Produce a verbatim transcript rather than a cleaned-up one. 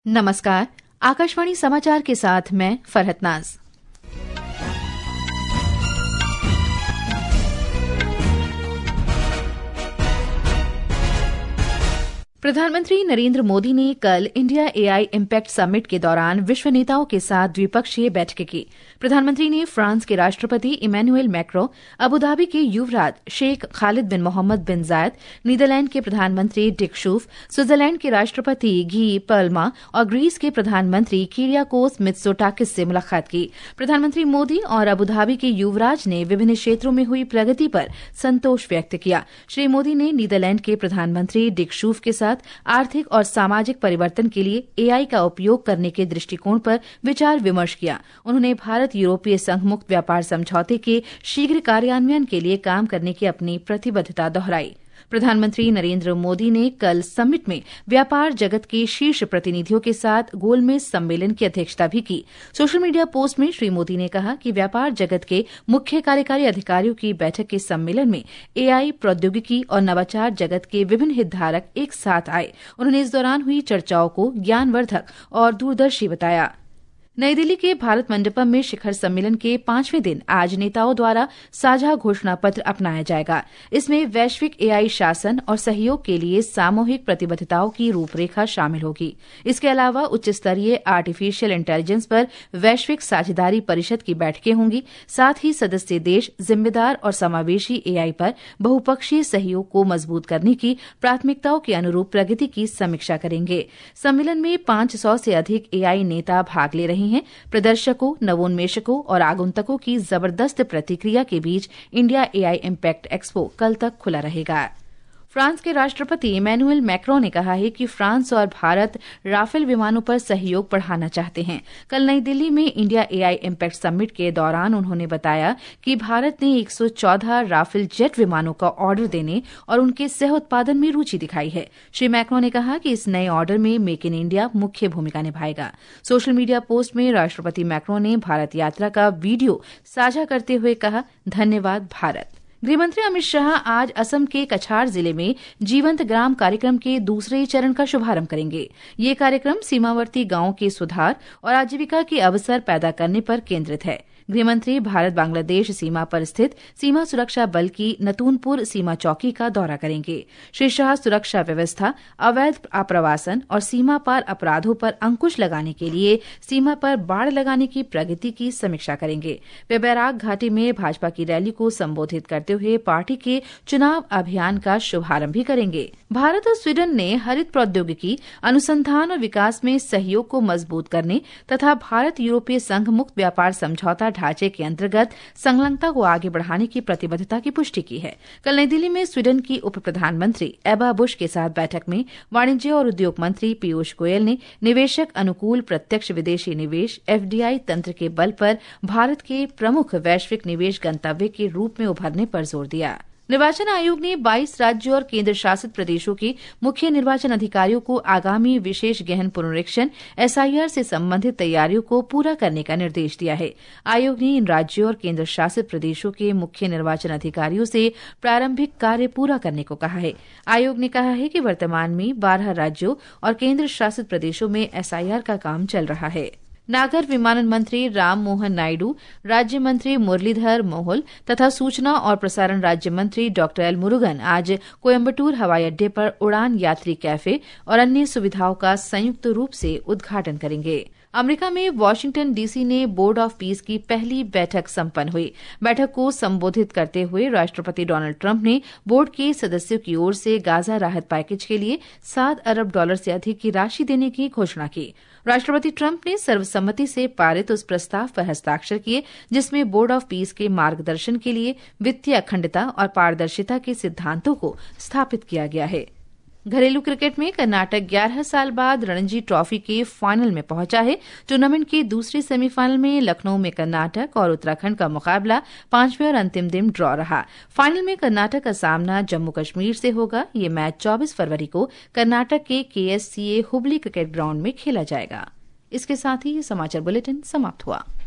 नमस्कार। आकाशवाणी समाचार के साथ मैं फरहत नाज। प्रधानमंत्री नरेंद्र मोदी ने कल इंडिया एआई इम्पैक्ट समिट के दौरान विश्व नेताओं के साथ द्विपक्षीय बैठकें की। प्रधानमंत्री ने फ्रांस के राष्ट्रपति इमैनुअल मैक्रों, अबुधाबी के युवराज शेख खालिद बिन मोहम्मद बिन जायद, नीदरलैंड के प्रधानमंत्री डिक शूफ, स्विट्जरलैंड के राष्ट्रपति घी पर्लमा और ग्रीस के प्रधानमंत्री किरियाकोस मित्सोटाकिस से मुलाकात की। प्रधानमंत्री मोदी और अबुधाबी के युवराज ने विभिन्न क्षेत्रों में हुई प्रगति पर संतोष व्यक्त किया। श्री मोदी ने नीदरलैंड के प्रधानमंत्री डिक शूफ के साथ आर्थिक और सामाजिक परिवर्तन के लिए एआई का उपयोग करने के दृष्टिकोण पर विचार विमर्श किया। उन्होंने भारत यूरोपीय संघ मुक्त व्यापार समझौते के शीघ्र कार्यान्वयन के लिए काम करने की अपनी प्रतिबद्धता दोहराई। प्रधानमंत्री नरेंद्र मोदी ने कल समिट में व्यापार जगत के शीर्ष प्रतिनिधियों के साथ गोलमेज सम्मेलन की अध्यक्षता भी की। सोशल मीडिया पोस्ट में श्री मोदी ने कहा कि व्यापार जगत के मुख्य कार्यकारी अधिकारियों की बैठक के सम्मेलन में एआई, प्रौद्योगिकी और नवाचार जगत के विभिन्न हितधारक एक साथ आए। उन्होंने इस दौरान हुई चर्चाओं को ज्ञानवर्धक और दूरदर्शी बताया। नई दिल्ली के भारत मंडपम में शिखर सम्मेलन के पांचवें दिन आज नेताओं द्वारा साझा घोषणा पत्र अपनाया जाएगा। इसमें वैश्विक एआई शासन और सहयोग के लिए सामूहिक प्रतिबद्धताओं की रूपरेखा शामिल होगी। इसके अलावा उच्च स्तरीय आर्टिफिशियल इंटेलिजेंस पर वैश्विक साझेदारी परिषद की बैठकें होंगी। साथ ही सदस्य देश जिम्मेदार और समावेशी एआई पर बहुपक्षीय सहयोग को मजबूत करने की प्राथमिकताओं के अनुरूप प्रगति की समीक्षा करेंगे। सम्मेलन में पांच सौ से अधिक एआई नेता भाग ले रहे हैं। प्रदर्शकों, नवोन्मेषकों और आगंतुकों की जबरदस्त प्रतिक्रिया के बीच इंडिया एआई इम्पैक्ट एक्सपो कल तक खुला रहेगा। फ्रांस के राष्ट्रपति इमैनुअल मैक्रों ने कहा है कि फ्रांस और भारत राफेल विमानों पर सहयोग बढ़ाना चाहते हैं। कल नई दिल्ली में इंडिया एआई इम्पैक्ट समिट के दौरान उन्होंने बताया कि भारत ने एक सौ चौदह राफेल जेट विमानों का ऑर्डर देने और उनके सह उत्पादन में रुचि दिखाई है। श्री मैक्रों ने कहा कि इस नए ऑर्डर में मेक इन इंडिया मुख्य भूमिका निभाएगा। सोशल मीडिया पोस्ट में राष्ट्रपति मैक्रों ने भारत यात्रा का वीडियो साझा करते हुए कहा, धन्यवाद भारत। गृहमंत्री अमित शाह आज असम के कछार जिले में जीवंत ग्राम कार्यक्रम के दूसरे चरण का शुभारंभ करेंगे। ये कार्यक्रम सीमावर्ती गांवों के सुधार और आजीविका के अवसर पैदा करने पर केंद्रित है। गृहमंत्री भारत बांग्लादेश सीमा पर स्थित सीमा सुरक्षा बल की नतूनपुर सीमा चौकी का दौरा करेंगे। श्री शाह सुरक्षा व्यवस्था, अवैध आप्रवासन और सीमा पार अपराधों पर अंकुश लगाने के लिए सीमा पर बाड़ लगाने की प्रगति की समीक्षा करेंगे। वे बैराग घाटी में भाजपा की रैली को संबोधित करते हुए पार्टी के चुनाव अभियान का शुभारंभ भी करेंगे। भारत और स्वीडन ने हरित प्रौद्योगिकी, अनुसंधान और विकास में सहयोग को मजबूत करने तथा भारत यूरोपीय संघ मुक्त व्यापार समझौता ढांचे के अंतर्गत संलग्नता को आगे बढ़ाने की प्रतिबद्धता की पुष्टि की है। कल नई दिल्ली में स्वीडन की उप प्रधानमंत्री एबा बुश के साथ बैठक में वाणिज्य और उद्योग मंत्री पीयूष गोयल ने निवेशक अनुकूल प्रत्यक्ष विदेशी निवेश एफडीआई तंत्र के बल पर भारत के प्रमुख वैश्विक निवेश गंतव्य के रूप में उभरने पर जोर दिया। निर्वाचन आयोग ने बाईस राज्यों और केंद्र शासित प्रदेशों के मुख्य निर्वाचन अधिकारियों को आगामी विशेष गहन पुनरीक्षण एसआईआर से संबंधित तैयारियों को पूरा करने का निर्देश दिया है। आयोग ने इन राज्यों और केंद्र शासित प्रदेशों के मुख्य निर्वाचन अधिकारियों से प्रारंभिक कार्य पूरा करने को कहा है। आयोग ने कहा है कि वर्तमान में बारह राज्यों और केंद्र शासित प्रदेशों में एसआईआर का काम चल रहा है। नागर विमानन मंत्री राम मोहन नायडू, राज्य मंत्री मुरलीधर मोहोल तथा सूचना और प्रसारण राज्य मंत्री डॉक्टर एल मुरुगन आज कोयम्बटूर हवाई अड्डे पर उड़ान यात्री कैफे और अन्य सुविधाओं का संयुक्त रूप से उद्घाटन करेंगे। अमेरिका में Washington D C board of peace की पहली बैठक संपन्न हुई। बैठक को संबोधित करते हुए राष्ट्रपति डोनाल्ड ट्रंप ने बोर्ड के सदस्यों की ओर से गाजा राहत पैकेज के लिए सात अरब डॉलर से अधिक की राशि देने की घोषणा की। राष्ट्रपति ट्रंप ने सर्वसम्मति से पारित उस प्रस्ताव पर हस्ताक्षर किए जिसमें बोर्ड ऑफ पीस के मार्गदर्शन के लिए वित्तीय अखंडता और पारदर्शिता के सिद्धांतों को स्थापित किया गया है। घरेलू क्रिकेट में कर्नाटक ग्यारह साल बाद रणजी ट्रॉफी के फाइनल में पहुंचा है। टूर्नामेंट के दूसरे सेमीफाइनल में लखनऊ में कर्नाटक और उत्तराखंड का मुकाबला पांचवें और अंतिम दिन ड्रॉ रहा। फाइनल में कर्नाटक का सामना जम्मू कश्मीर से होगा। ये मैच चौबीस फरवरी को कर्नाटक के केएससीए हुबली क्रिकेट ग्राउंड में खेला जाएगा। इसके साथ ही ये समाचार बुलेटिन समाप्त हुआ।